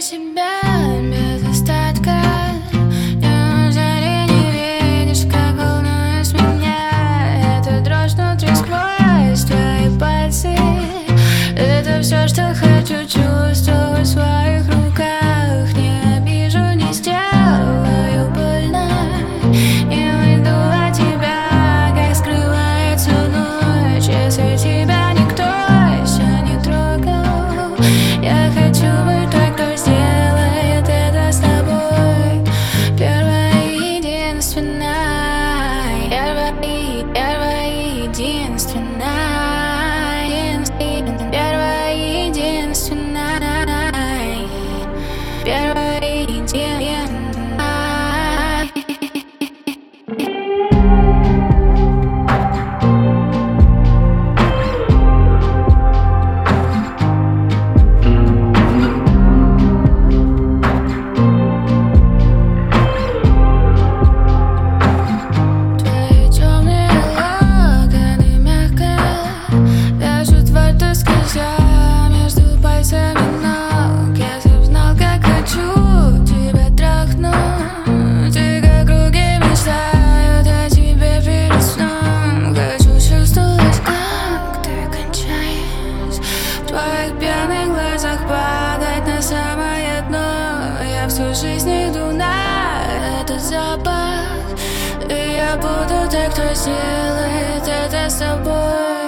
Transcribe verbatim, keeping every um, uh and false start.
себя без остатка. Неужели не видишь, как волнует меня эта дрожь внутри сквозь твои пальцы? Это все, что хочу чувствовать в своих руках. Не обижу, не сделаю больно. Не уйду от тебя, как скрывается ночь, если тебя никто еще не трогал. Я хочу быть той, кто сделает это с тобой. Первая и единственная. Первая и, первая и единственная. Первая и единственная. Первая и единственная. Твои темные локоны мягко вяжут во рту скользя между пальцами ног. Если б знал, как хочу тебя трахнуть, и как руки мечтают о тебе перед сном. Хочу чувствовать, как ты кончаешь, в твоих пьяных глазах падать на самое дно. Я всю жизнь иду на этот запах, и я буду той, кто сделает это с тобой.